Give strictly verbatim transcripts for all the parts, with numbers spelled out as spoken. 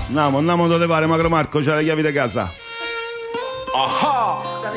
Andiamo, andiamo dove pare, Macro Marco, c'ha le chiavi di casa. Ah!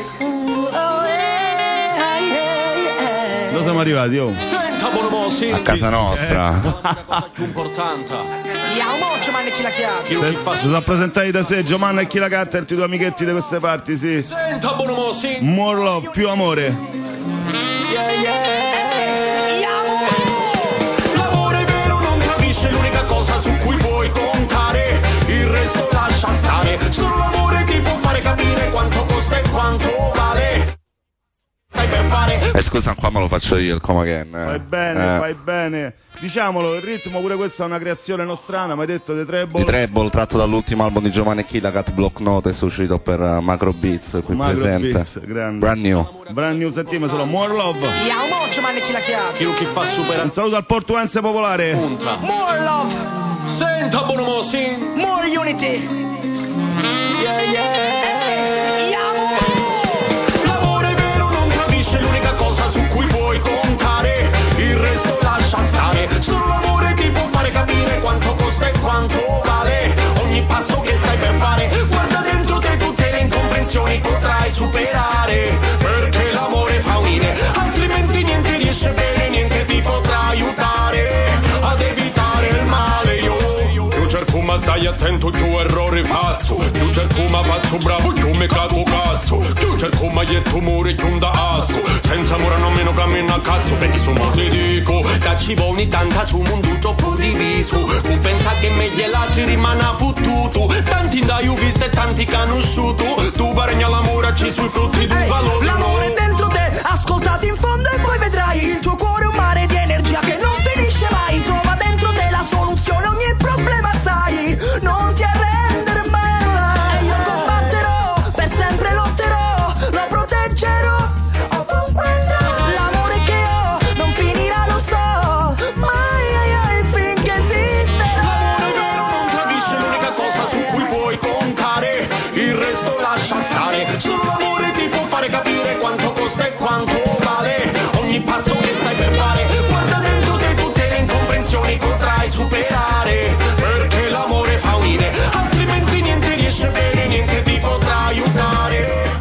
Dove siamo arrivati, oh? Senta, buono, senti. A casa nostra. La cosa più importante. Andiamo, Giovanni, chi la chiave? Chi Se, fa si sono presentati da sé, Giovanna e chi la catta, i tuoi amichetti di queste parti, sì. Senta, buono, senti. More love, più amore. Yeah, yeah. L'amore vero non tradisce, l'unica cosa su cui puoi contare. Il resto lascia stare. Solo l'amore ti può fare capire quanto costa e quanto vale. Stai per fare. Eh scusa, qua me lo faccio io il come again. Fai bene, Eh. fai bene. Diciamolo, il ritmo pure questa è una creazione nostrana, ma hai detto The Treble. Di Treble, tratto dall'ultimo album di Giovanni Killagat, Block Notes, uscito per uh, Macro Beats, qui Macro presente. Beats, grande. Brand new. Brand new, sentiamo solo More Love. Andiamo, Giovanni, chi la chiave? Chi chi fa superare. Un saluto al portuense popolare. Punta. More love, Senta, buono, senti. more unity. Yeah, yeah. Andiamo. L'amore vero non tradisce, l'unica cosa su cui puoi contare. Il resto lascia stare. Solo l'amore ti può fare capire quanto costa e quanto vale. Ogni passo che stai per fare. Guarda dentro te tutte le incomprensioni potrai superare. Perché l'amore fa unire. Altrimenti niente riesce bene, niente ti potrà aiutare ad evitare il male. Io più cerco ma stai attento, più errori faccio. Più cerco ma faccio bravo, più mi cago cazzo. Più cerco ma io tumore, più da asso. Senza amore non meno cammino a cazzo. Perché sono ti dico, da ci vuole tanta su mondo troppo diviso. Tu pensa che meglio la ci rimane fottuto. Tanti da io visto e tanti conosciuto. Tu paragna l'amore ci sui frutti, tu valori.